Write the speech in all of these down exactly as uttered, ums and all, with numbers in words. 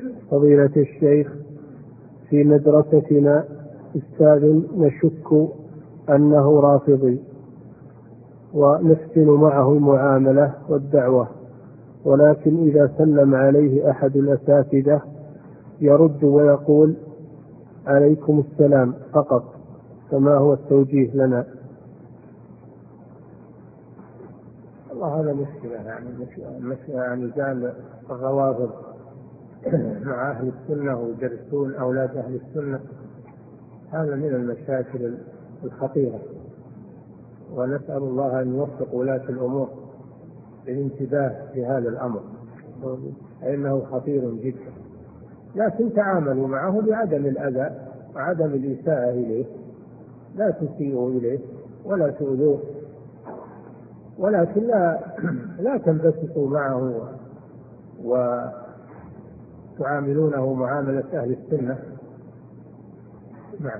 فضيلة الشيخ، في مدرستنا أستاذ نشك أنه رافضي، ونحسن معه المعاملة والدعوة، ولكن إذا سلم عليه أحد الأساتذة يرد ويقول عليكم السلام فقط، فما هو التوجيه لنا؟ والله هذا مشكلة، يعني مشكلة يعني زال الروافض مع أهل السنة ويدرسون أولاد أهل السنة، هذا من المشاكل الخطيرة، ونسأل الله أن يوفق ولاة الأمور للانتباه لهذا الأمر، فإنه خطير جدا. لكن تعاملوا معه بعدم الأذى وعدم الإساءة إليه، لا تسيئوا إليه ولا تؤذوه، ولكن لا لا تنبسطوا معه وتعاملونه معاملة أهل السنة. نعم.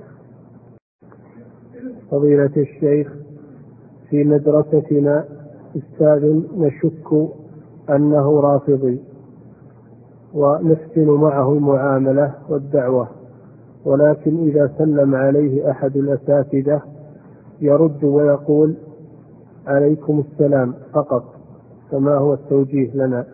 فضيلة الشيخ، في مدرستنا أستاذ نشك أنه رافضي، ونحسن معه المعاملة والدعوة، ولكن إذا سلم عليه أحد الأساتذة يرد ويقول عليكم السلام فقط، فما هو التوجيه لنا؟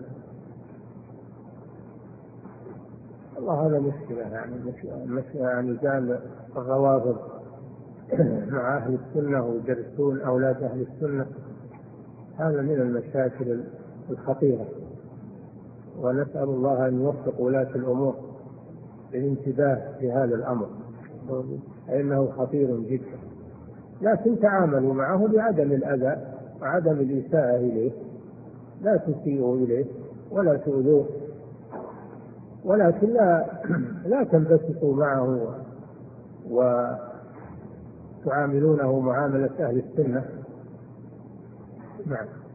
والله هذا مشكلة، يعني مشكلة يعني زال الروافض مع أهل السنة ويدرسون أولاد أهل السنة، هذا من المشاكل الخطيرة، ونسأل الله أن يوفق ولاة الأمور للانتباه لهذا الأمر، فإنه خطير جدا. لكن تعاملوا معه بعدم الأذى وعدم الإساءة إليه، لا تسيئوا إليه ولا تؤذوه، ولكن لا لا تنبسطوا معه وتعاملونه معاملة أهل السنة. نعم.